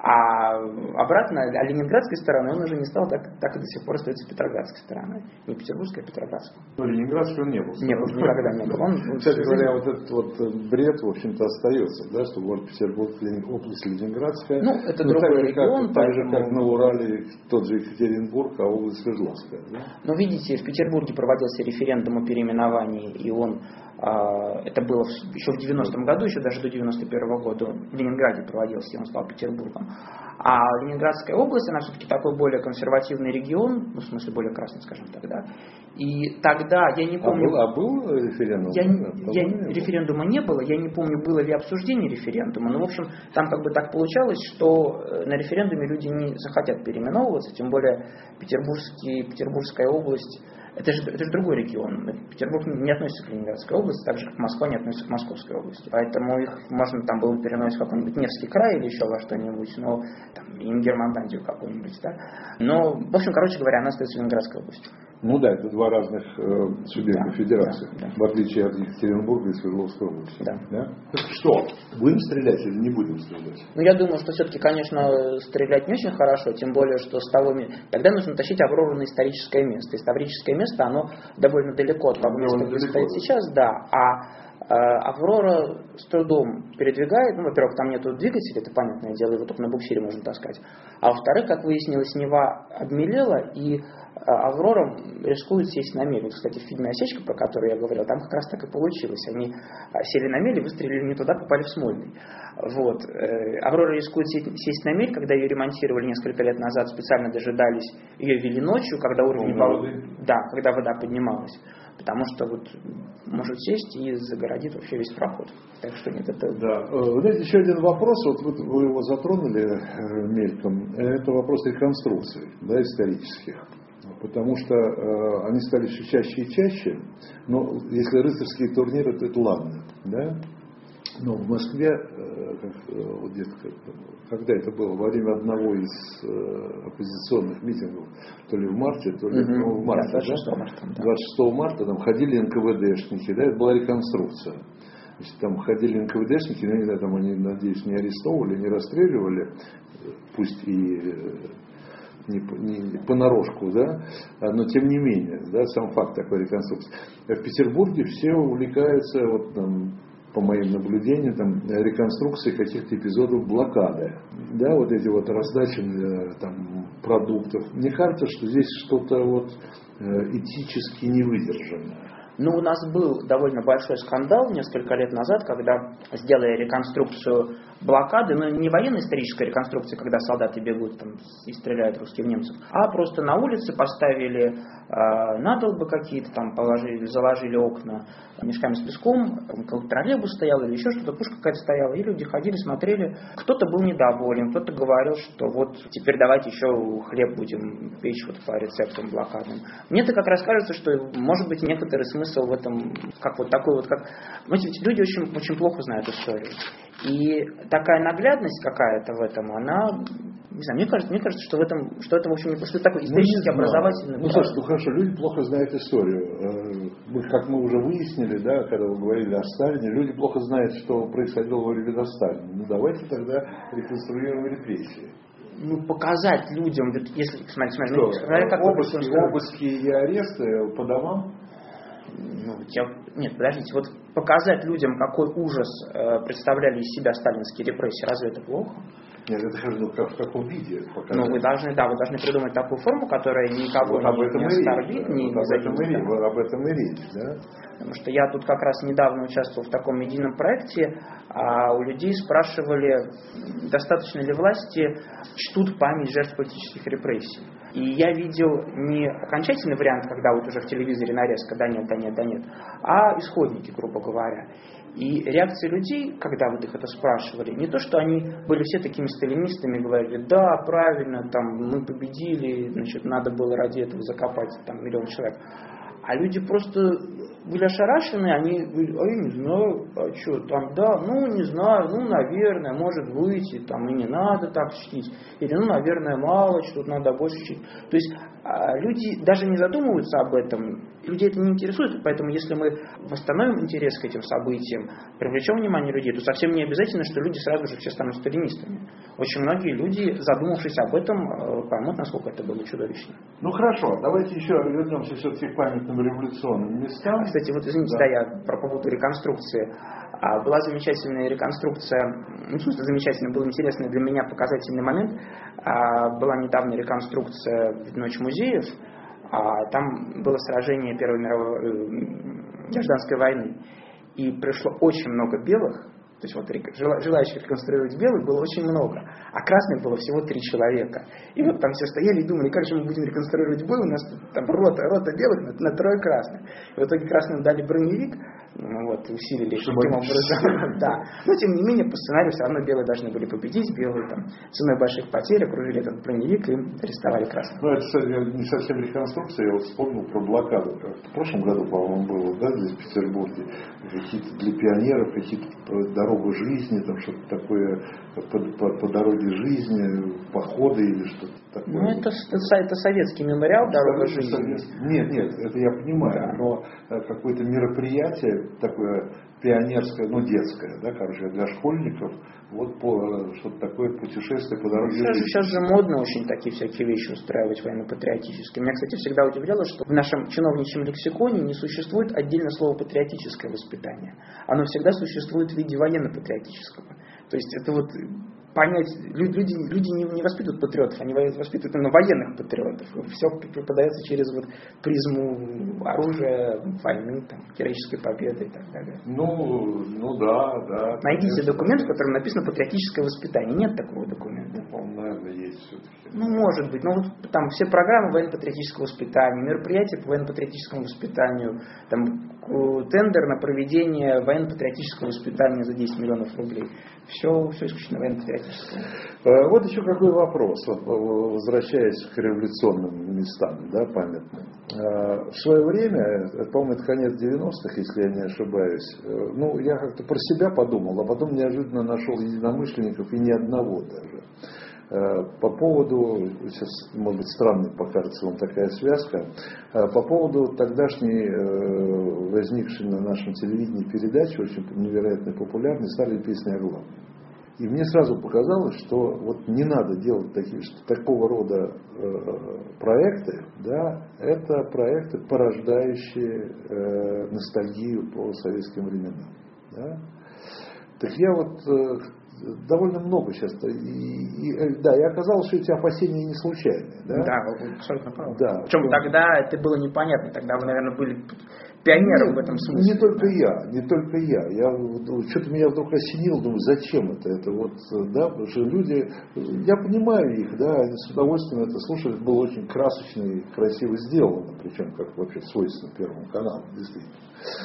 А обратно, а Ленинградской стороной он уже не стал, так, так и до сих пор остается Петроградской стороной. Не Петербургская, а Петроградская. Но Ленинградской он не был. Не был, никогда не был. Он, Кстати говоря, вот этот вот бред, в общем-то, остается, да, что город Петербург, область Ленинградская. Ну, это ну, другой так регион. Как, поэтому... Так же, как на Урале тот же Екатеринбург, а область Свердловская. Да? Ну, видите, в Петербурге проводился референдум о переименовании, и он, э, это было еще в девяностом году, еще даже до девяносто первого года в Ленинграде проводился, и он стал Петербургом. А Ленинградская область, она все-таки такой более консервативный регион, ну, в смысле, более красный, скажем так, да. И тогда, я не помню... А был, а был референдум? Я, да, я, не референдума не было, я не помню, было ли обсуждение референдума, но, в общем, там как бы так получалось, что на референдуме люди не захотят переименовываться, тем более Петербургский, Петербургская область, это же, это же другой регион. Петербург не относится к Ленинградской области, так же, как Москва не относится к Московской области. Поэтому их можно там было переносить в какой-нибудь Невский край или еще во что-нибудь, но там, Ингерманландию какую-нибудь, да. Но, в общем, короче говоря, она остается Ленинградской областью. Ну да, это два разных э, субъекта да, федерации, да, да. в отличие от Екатеринбурга и Свердловской области. Да. Да? Что, будем стрелять или не будем стрелять? Ну, я думаю, что все-таки, конечно, стрелять не очень хорошо, тем более, что с того места... Тогда нужно тащить «Аврору» на историческое место. Историческое место, оно довольно далеко от того места, где стоит сейчас, да. А «Аврора» с трудом передвигает, ну, во-первых, там нету двигателя, это понятное дело, его только на буксире можно таскать. А во-вторых, как выяснилось, Нева обмелела, и «Аврора» рискует сесть на мель. Вот, кстати, в фильме «Осечка», про который я говорил, там как раз так и получилось. Они сели на мель и выстрелили не туда, попали в Смольный. Вот. «Аврора» рискует сесть на мель, когда ее ремонтировали несколько лет назад, специально дожидались, ее вели ночью, когда уровень воды, да, когда вода поднималась. Потому что вот может сесть и загородит вообще весь проход. Так что нет, это... Да. Вы знаете, еще один вопрос, вот вы его затронули мельком, это вопрос реконструкций, да, исторических. Потому что э, они стали все чаще и чаще, но если рыцарские турниры, то это ладно, да? Но в Москве, э, как, э, вот где-то, когда это было, во время одного из э, оппозиционных митингов, то ли в марте, то ли mm-hmm. ну, в марте, да, двадцать шестого марта, да. двадцать шестого марта там ходили эн ка вэ дэшники, да, это была реконструкция. Значит, там ходили эн ка вэ дэшники, ну, не знаю, там они, надеюсь, не арестовывали, не расстреливали, пусть и... Не, не понарошку, да, но тем не менее, да, сам факт такой реконструкции. В Петербурге все увлекаются, вот, там, по моим наблюдениям, там, реконструкцией каких-то эпизодов блокады, да, вот эти вот раздачи там, продуктов. Мне кажется, что здесь что-то вот этически невыдержанное. Ну, у нас был довольно большой скандал несколько лет назад, когда сделали реконструкцию блокады, но не военно-историческая реконструкция, когда солдаты бегут там, и стреляют русских немцев, а просто на улице поставили э, надолбы какие-то, там положили, заложили окна мешками с песком, какой-то троллейбус стоял или еще что-то, пушка какая-то стояла, и люди ходили, смотрели. Кто-то был недоволен, кто-то говорил, что вот теперь давайте еще хлеб будем печь вот по рецептам блокадным. Мне-то как раз кажется, что может быть некоторый смысл в этом, как вот такой вот, как... Люди очень, очень плохо знают историю. И такая наглядность какая-то в этом, она Не знаю, мне кажется, мне кажется, что в этом, что это, в общем, не просто такой исторически ну, образовательный. Ну, слушай, ну хорошо, люди плохо знают историю. Мы, как мы уже выяснили, да, когда вы говорили о Сталине, люди плохо знают, что происходило во времена Сталина. Ну, давайте тогда реконструируем репрессии. Ну, показать людям, если, смотри, смотри, что, смотри как обыски, обыски и аресты по домам? Ну, я, нет, подождите, вот показать людям, какой ужас э, представляли из себя сталинские репрессии, разве это плохо? Нет, это же ну, как, в каком виде показать? Ну, вы должны, да, вы должны придумать такую форму, которая никого вот не, не оскорбит, не, вот не об, этом и, вот об этом и речь, да? Потому что я тут как раз недавно участвовал в таком медийном проекте, а у людей спрашивали, достаточно ли власти чтут память жертв политических репрессий. И я видел не окончательный вариант, когда вот уже в телевизоре нарезка, да нет, да нет, да нет, а исходники, грубо говоря. И реакции людей, когда вот их это спрашивали, не то, что они были все такими сталинистами, говорили, да, правильно, там, мы победили, значит, надо было ради этого закопать там миллион человек. А люди просто были ошарашены, они говорили, а я не знаю, а что там, да, ну не знаю, ну наверное, может быть, и там и не надо так чтить, или ну наверное мало, что-то надо больше чтить. То есть а, люди даже не задумываются об этом, людей это не интересует, поэтому если мы восстановим интерес к этим событиям, привлечем внимание людей, то совсем не обязательно, что люди сразу же все станут сталинистами. Очень многие люди, задумавшись об этом, поймут, насколько это было чудовищно. Ну хорошо, давайте еще вернемся все-таки к памятным революционным местам. Кстати, вот извините, да, да я про поводу реконструкции. А, была замечательная реконструкция, ну, в смысле замечательный, был интересный для меня показательный момент. А, была недавно реконструкция в Ночь музеев. А, там было сражение Первой мировой гражданской войны. И пришло очень много белых. То есть вот желающих реконструировать белых было очень много, а красных было всего три человека. И вот там все стояли и думали, как же мы будем реконструировать бой, у нас тут там рота, рота белых на, на трое красных. И в итоге красным дали броневик, ну, вот, усилили их таким образом. Да. Но тем не менее, по сценарию все равно белые должны были победить, белые там ценой больших потерь окружили этот броневик и арестовали красных. Ну, это не совсем реконструкция, я вот вспомнил про блокаду. В прошлом году, по-моему, было, да, здесь в Петербурге, какие-то для пионеров, какие-то дорогу жизни, там что-то такое по, по, по дороге жизни, походы или что-то такое. Ну, это, это, это советский мемориал «Дорога жизни». Советский. Нет, нет, это я понимаю, да. Но какое-то мероприятие такое пионерское, ну, детское, да, короче, для школьников, вот по, что-то такое путешествие по дороге сейчас, жизни. Сейчас же модно очень такие всякие вещи устраивать военно-патриотические. Меня, кстати, всегда удивляло, что в нашем чиновничьем лексиконе не существует отдельно слова «патриотическое воспитание». Оно всегда существует в виде военно-патриотического. То есть это вот понять, люди, люди не, не воспитывают патриотов, они воспитывают именно военных патриотов. Все преподается через вот призму оружия, войны, там, героической победы и так далее. Ну, ну да, да. Найдите конечно. Документ, в котором написано «патриотическое воспитание». Нет такого документа. Ну, наверное, есть все-таки. Ну, может быть. Но вот там все программы военно-патриотического воспитания, мероприятия по военно-патриотическому воспитанию, там тендер на проведение военно-патриотического воспитания за десять миллионов рублей. Все, все исключительно военно-патриотическое. Вот еще какой вопрос, возвращаясь к революционным местам, да, памятным. В свое время, это, по-моему, это конец девяностых, если я не ошибаюсь, ну, я как-то про себя подумал, а потом неожиданно нашел единомышленников, и ни одного даже. По поводу, сейчас, может быть, странно покажется вам такая связка, по поводу тогдашней возникшей на нашем телевидении передачи, очень невероятно популярной, «Старые песни о главном». И мне сразу показалось, что вот не надо делать такие, что такого рода э, проекты, да, это проекты, порождающие э, ностальгию по советским временам. Да. Так я вот э, довольно много сейчас, и, и, да, и оказалось, что эти опасения не случайные. Да, да вы абсолютно правы. Да, Причем что... тогда это было непонятно, тогда вы, наверное, были пионером Нет, в этом смысле. Не только я, не только я. я что-то меня вдруг осенило, думаю, зачем это? Это вот, да, потому что люди, я понимаю их, да, они с удовольствием это слушали, это было очень красочно и красиво сделано, причем как вообще свойственно Первому каналу, действительно.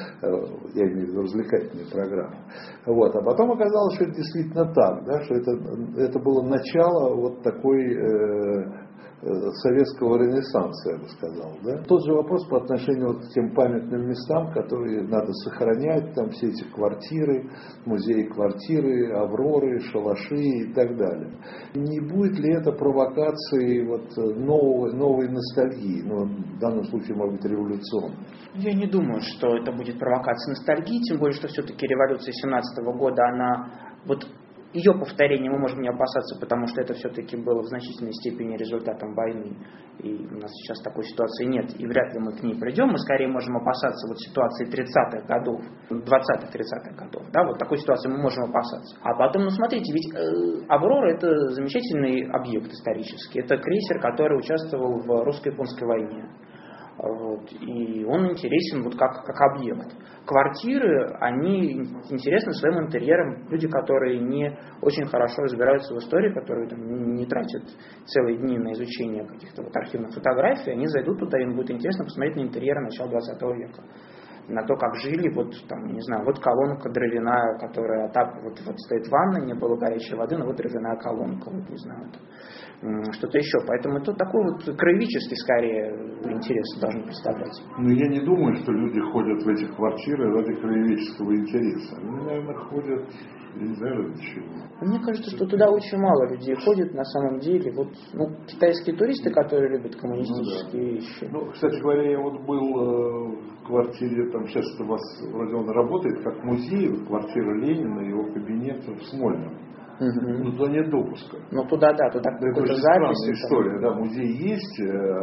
Я имею в виду развлекательные программы. Вот. А потом оказалось, что это действительно так, да, что это, это было начало вот такой э, советского ренессанса, я бы сказал. Да? Тот же вопрос по отношению вот к тем памятным местам, которые надо сохранять, там все эти квартиры, музеи квартиры, авроры, шалаши и так далее. Не будет ли это провокацией вот новой, новой ностальгии, ну, в данном случае, может быть, революционной? Я не думаю, что это будет провокацией ностальгии, тем более, что все-таки революция семнадцатого года, она вот ее повторение мы можем не опасаться, потому что это все-таки было в значительной степени результатом войны. И у нас сейчас такой ситуации нет, и вряд ли мы к ней придем. Мы скорее можем опасаться вот ситуации тридцатых годов, двадцатых-тридцатых годов. Да, вот такой ситуации мы можем опасаться. А потом, ну смотрите, ведь э, Аврора — это замечательный объект исторический. Это крейсер, который участвовал в русско-японской войне. Вот, и он интересен вот как, как объект. Квартиры, они интересны своим интерьером. Люди, которые не очень хорошо разбираются в истории, которые там, не тратят целые дни на изучение каких-то вот архивных фотографий, они зайдут туда, им будет интересно посмотреть на интерьеры начала двадцатого века. На то, как жили, вот там, не знаю, вот колонка дровяная, которая так вот, вот стоит в ванной, не было горячей воды, но вот дровяная колонка, вот не знаю, это, что-то еще. Поэтому это такой вот краеведческий, скорее, интерес должен представлять. Ну, я не думаю, что люди ходят в эти квартиры ради краеведческого интереса. Они, наверное, ходят, я не знаю, ради чего. Мне кажется, что туда очень мало людей ходит на самом деле. Вот, ну, китайские туристы, которые любят коммунистические ну, да. вещи. Ну, кстати говоря, я вот был э, в квартире, там сейчас у вас вроде он работает как музей, вот квартира Ленина, его кабинет в Смольном. Угу. Ну, туда нет допуска. Ну, туда, да, туда какой-то запись. Это очень странная история, да, музей есть,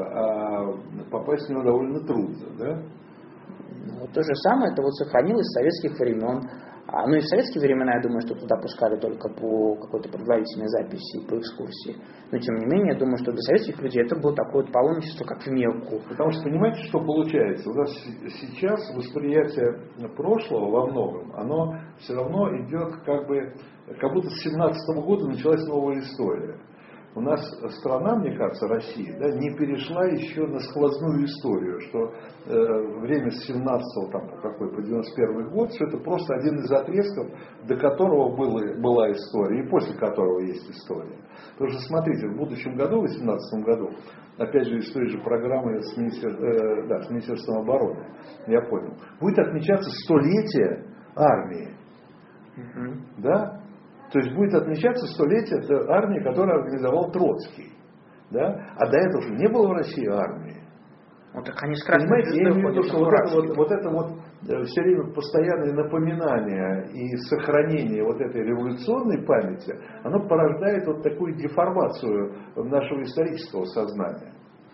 а попасть в него довольно трудно, да? Ну, то же самое, это вот сохранилось с советских времен. А, ну и в советские времена, я думаю, что туда пускали только по какой-то предварительной записи, по экскурсии. Но тем не менее, я думаю, что для советских людей это было такое вот паломничество, как в Мекку. Потому что, понимаете, что получается? У нас сейчас восприятие прошлого во многом, оно все равно идет как бы, как будто с семнадцатого года началась новая история. У нас страна, мне кажется, Россия, да, не перешла еще на сквозную историю, что э, время с семнадцатого там, по какой, по девяносто первый год, что это просто один из отрезков, до которого было, была история и после которого есть история. Потому что, смотрите, в будущем году, в две тысячи восемнадцатом году, опять же из той же программы с, министер, э, да, с Министерством обороны, я понял, будет отмечаться столетие армии. Mm-hmm. Да? То есть будет отмечаться столетие армии, которую организовал Троцкий. Да? А до этого же не было в России армии. Вот так они с красной Понимаете, я имею в виду, что вот это вот, вот это вот все время постоянное напоминание и сохранение вот этой революционной памяти, оно порождает вот такую деформацию нашего исторического сознания.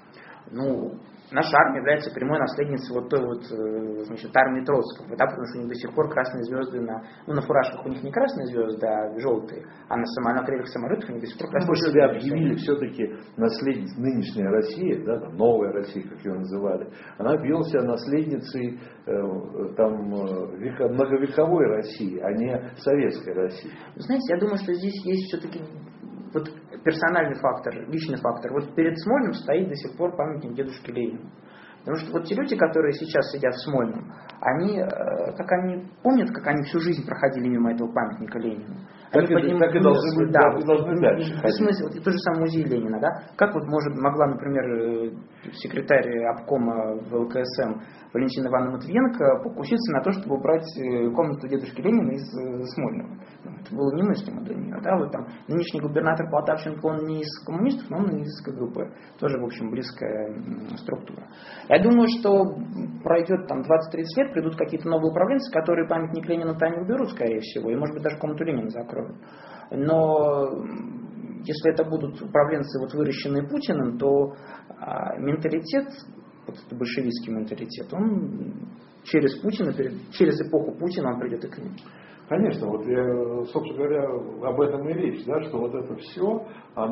Ну, наша армия является прямой наследницей вот той вот, значит, армии Троцкого, да, потому что у них до сих пор красные звезды на, ну, на фуражках у них не красные звезды, а желтые, а на, само, на крыльях самолетов у них до сих пор красные звезды. Мы объявили все-таки наследница, нынешняя Россия, да, там, новая Россия, как ее называли, она объявила себя наследницей э, там, века, многовековой России, а не советской России. Знаете, я думаю, что здесь есть все-таки вот персональный фактор, личный фактор. Вот перед Смольным стоит до сих пор памятник дедушке Ленину. Потому что вот те люди, которые сейчас сидят в Смольном, они, как они помнят, как они всю жизнь проходили мимо этого памятника Ленину. Так, и, подним... так и должны быть, да, вот, должны дальше. В смысле, вот тот же самый музей Ленина, да? Как вот может, могла, например, секретарь обкома в эл ка эс эм Валентина Ивановна Матвиенко покуситься на то, чтобы убрать комнату дедушки Ленина из Смольного. Это было немыслимо для нее. Да? Вот там нынешний губернатор Полтавченко, он не из коммунистов, но он из ка гэ пэ. Тоже, в общем, близкая структура. Я думаю, что пройдет там двадцать-тридцать лет, придут какие-то новые управленцы, которые памятник Ленину-то они уберут, скорее всего, и, может быть, даже комнату Ленина закроют. Но если это будут управленцы, вот, выращенные Путиным, то а, менталитет, вот этот большевистский менталитет, он через Путина, через эпоху Путина он придет и к ним. Конечно, вот я, собственно говоря, об этом и речь, да, что вот это все,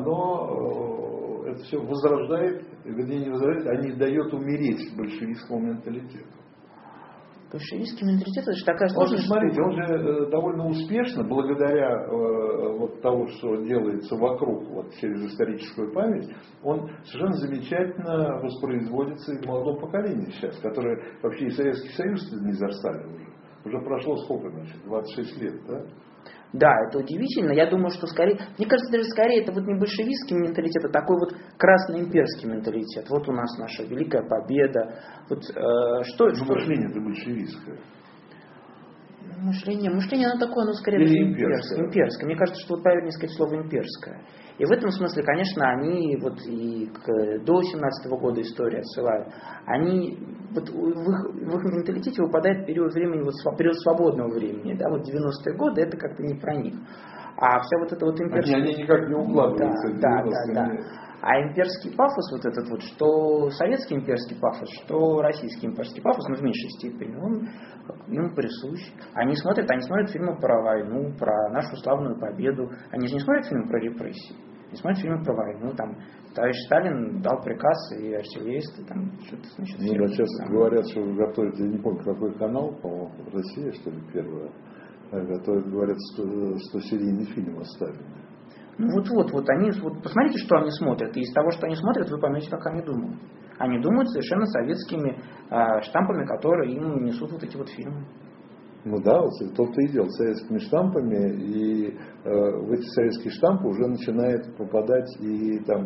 оно, это все возрождает, вернее не возрождает, а не дает умереть большевистскому менталитету. Большевистский менталитет, это же такая сложная штука. Смотрите, он же довольно успешно, благодаря э, вот того, что делается вокруг, вот, через историческую память, он совершенно замечательно воспроизводится и в молодом поколении сейчас, которое вообще и Советский Союз не застали уже. Уже прошло сколько, значит, двадцать шесть лет, да? Да, это удивительно. Я думаю, что скорее, мне кажется, даже скорее это вот не большевистский менталитет, а такой вот красноимперский менталитет. Вот у нас наша великая победа. Вот, э, что, Ну, что... мышление-то большевистское. Мышление, мышление, оно такое, оно скорее Или имперское. имперское. имперское. Мне кажется, что вот правильнее сказать слово имперское. И в этом смысле, конечно, они вот и к, до семнадцатого года истории отсылают. Они вот в их, в их менталитете выпадает период времени, вот период свободного времени, да, вот девяностые годы, это как-то не про них. А вся вот эта вот имперская... Они, они никак не укладываются в да, девяностые. да, да, да. А имперский пафос, вот этот вот, что советский имперский пафос, что российский имперский пафос, ну, в меньшей степени, он им присущ. Они смотрят, они смотрят фильмы про войну, про нашу славную победу. Они же не смотрят фильмы про репрессии. Они смотрят фильмы про войну. Там товарищ Сталин дал приказ, и артиллеристы там что-то, значит... Ну, да, сейчас там говорят, что готовят, я не помню, какой канал, по-моему, Россия, что ли, первая, готовят, говорят, сто серийный фильм оставили. Ну вот-вот, вот они, вот посмотрите, что они смотрят, и из того, что они смотрят, вы поймете, как они думают. Они думают совершенно советскими э, штампами, которые им несут вот эти вот фильмы. Ну да, вот то-то и дело, советскими штампами, и э, в эти советские штампы уже начинает попадать и там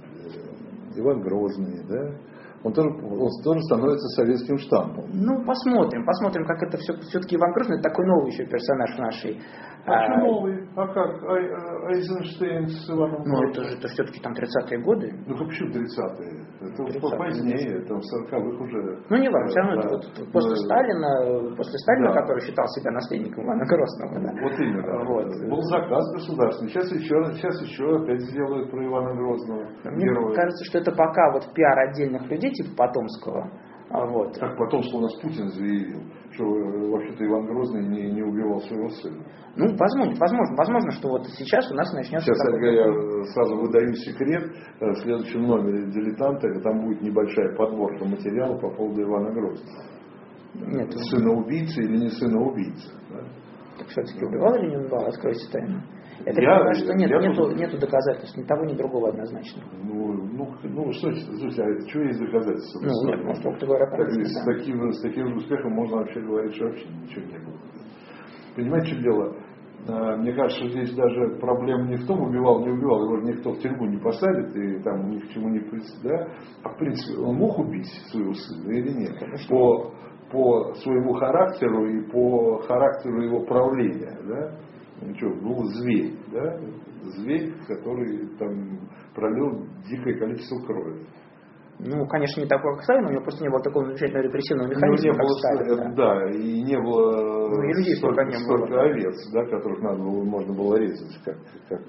э, Иван Грозный, да? Он тоже, он тоже становится советским штампом. Ну, посмотрим, посмотрим, как это все, все-таки Иван Грозный, такой новый еще персонаж в нашей... А, а что новый? А как? А, Эйзенштейн с Иваном Грозным? Ну, это же это все-таки там тридцатые годы. Ну, как почему тридцатые? Это тридцатые. Позднее, там в сороковых уже... Ну, не важно, все равно да. это вот после да. Сталина, после Сталина, да. который считал себя наследником Ивана Грозного. Да. Вот именно. Вот. Был заказ государственный. Сейчас еще, сейчас еще опять сделают про Ивана Грозного. Мне героя. кажется, что это пока вот пиар отдельных людей, типа Потомского. Вот. Так потом, что у нас Путин заявил, что вообще-то Иван Грозный не, не убивал своего сына. Ну, возможно, возможно, возможно, что вот сейчас у нас начнется... Сейчас, такой... я сразу выдаю секрет. В следующем номере «Дилетанта» там будет небольшая подборка материала по поводу Ивана Грозного. Нет, сына убийцы или не сына убийцы. Да? Так все-таки убивал или не убивал? Откройте тайну. Я так я, понимаю, что нет, я нету, тоже... нету доказательств ни того, ни другого однозначно. Ну, ну, ну что, слушайте, а что есть доказательства? Ну, нет, может, только говоря про так, с, да. таким, с таким же успехом можно вообще говорить, что вообще ничего не было. Понимаете, что дело? Мне кажется, что здесь даже проблема не в том, убивал, не убивал, его же никто в тюрьму не посадит и там ни к чему не прицепит, да? А в принципе, он мог убить своего сына или нет? Конечно. По, по своему характеру и по характеру его правления, да? Ну что, был зверь, да? Зверь, который там пролил дикое количество крови. Ну, конечно, не такой, как Сталин, у него просто не было такого замечательного репрессивного механизма, как было, Сталин. Да. да, и не было ну, и людей столько, не столько было. овец, да, которых надо было, можно было резать, как, как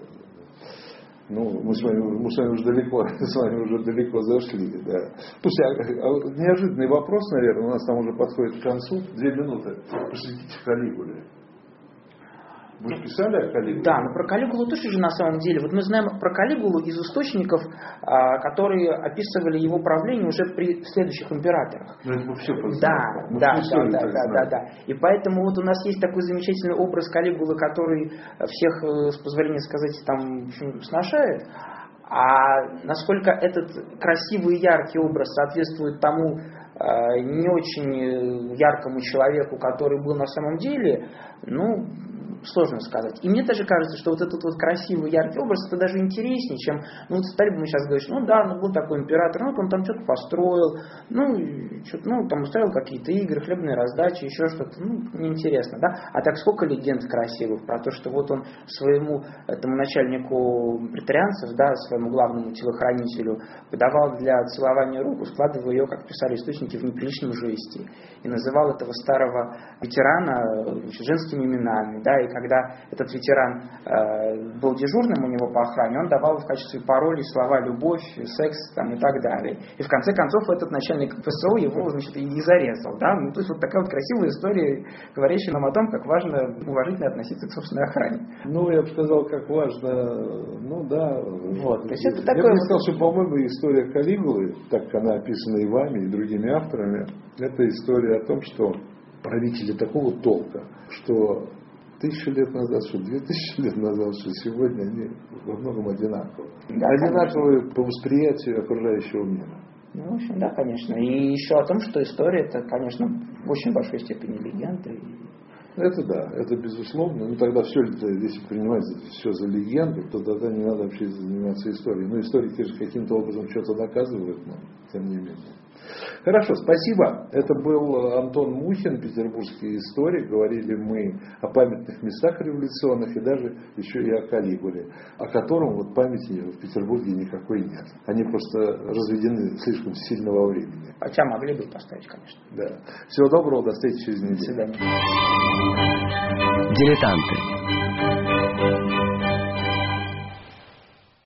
ну, мы с вами, мы с вами уже далеко, с вами уже далеко зашли, да. Слушайте, а, а, неожиданный вопрос, наверное, у нас там уже подходит к концу. Две минуты. Посвятите Калигуле. Вы же писали о Калигуле? Да, но про Калигулу тоже же на самом деле. Вот мы знаем про Калигулу из источников, которые описывали его правление уже при следующих императорах. Ну, это мы все да, да, да, да, да, да, да. И поэтому вот у нас есть такой замечательный образ Калигулы, который всех, с позволения сказать, там, в общем, сношает. А насколько этот красивый и яркий образ соответствует тому не очень яркому человеку, который был на самом деле, ну, сложно сказать. И мне даже кажется, что вот этот вот красивый, яркий образ, это даже интереснее, чем, ну, вот стали бы мы сейчас говорить, ну да, ну был такой император, ну, он там что-то построил, ну, что-то, ну, там устроил какие-то игры, хлебные раздачи, еще что-то, ну, неинтересно, да. А так сколько легенд красивых про то, что вот он своему этому начальнику претарианцев, да, своему главному телохранителю подавал для целования руку, складывая ее, как писали источники, в неприличном жесте. И называл этого старого ветерана женскими именами, да, и когда этот ветеран э, был дежурным у него по охране, он давал в качестве паролей слова «любовь», «секс» там, и так далее. И в конце концов этот начальник ПСО его, значит, и зарезал. Да? Ну, то есть вот такая вот красивая история, говорящая нам о том, как важно уважительно относиться к собственной охране. Ну, я бы сказал, как важно, ну да. Вот, то есть это я такое бы вот... сказал, что, по-моему, история Калигулы, так как она описана и вами, и другими авторами, это история о том, что правители такого толка, что тысячу лет назад, что две тысячи лет назад, что сегодня они во многом одинаковы. Да, одинаковые конечно. По восприятию окружающего мира. Ну, в общем, да, конечно. И еще о том, что история это, конечно, в очень большой степени легенда. Это да, это безусловно. Ну тогда все, если принимать все за легенду, то тогда не надо вообще заниматься историей. Ну историки же каким-то образом что-то доказывают, но тем не менее. Хорошо, спасибо. Это был Антон Мухин, петербургский историк. Говорили мы о памятных местах революционных и даже еще и о Калигуле, о котором вот памяти в Петербурге никакой нет. Они просто разведены слишком сильно во времени. Хотя могли бы поставить, конечно. Да. Всего доброго, до встречи через неделю. До свидания. Дилетанты.